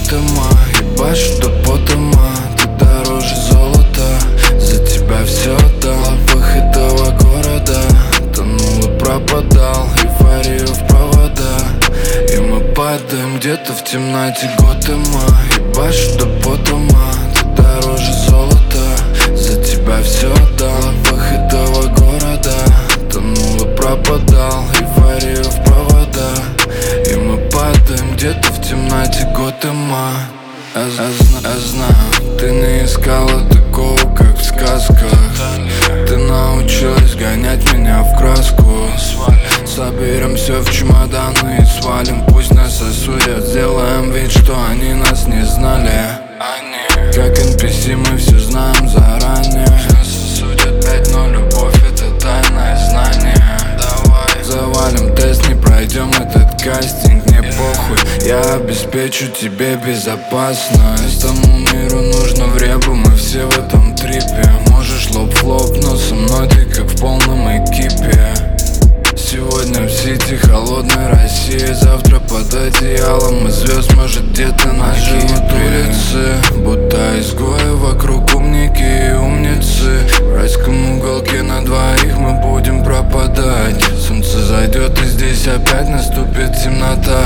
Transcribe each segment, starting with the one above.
Готэма, ебашь до потома. Ты дороже золота, за тебя все отдал. В лапах этого города тонул и пропадал, эйфорию в провода. И мы падаем где-то в темноте Готэма, ебашь до потома. Ты дороже золота, за тебя все отдал. В лапах этого города тонул и пропадал, эйфорию в провода. И мы падаем где-то в темноте Готэма. Я знаю, ты не искала такого, как в сказках. Ты научилась гонять меня в краску. Соберем все в чемоданы и свалим. Пусть нас осудят, сделаем вид, что они нас не знали. Как NPC мы все знаем заранее. Нас осудят 5, но любовь это тайное знание. Давай завалим тест, не пройдем этот кастинг, не похуй. Я обеспечу тебе безопасность. Тому миру нужно время, мы все в этом трипе. Можешь лоб в лоб, но со мной ты как в полном экипе. Сегодня в Сити холодной России, завтра под одеялом и звезд, может где-то на живут улицы. Будто изгои, вокруг умники и умницы. В райском уголке на двоих мы будем пропадать. Солнце зайдет и здесь опять наступит темнота.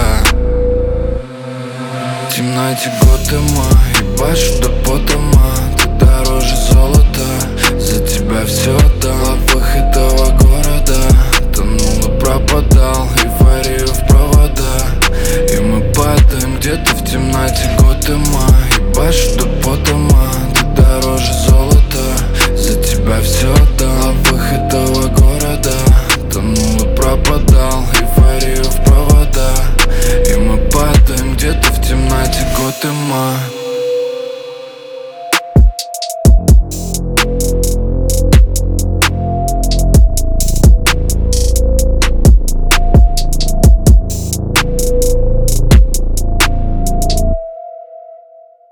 В темноте Готэма, ебашь до потома. Ты дороже золота, за тебя все отдал. В лапах этого города тонул и пропадал, эйфорию в провода. И мы падаем где-то в темноте Готэма, ебашь до потома. Ты дороже золота, за тебя все отдал. В лапах этого города тонул и пропадал, эйфорию в провода. И мы падаем где-то в темноте Готэма.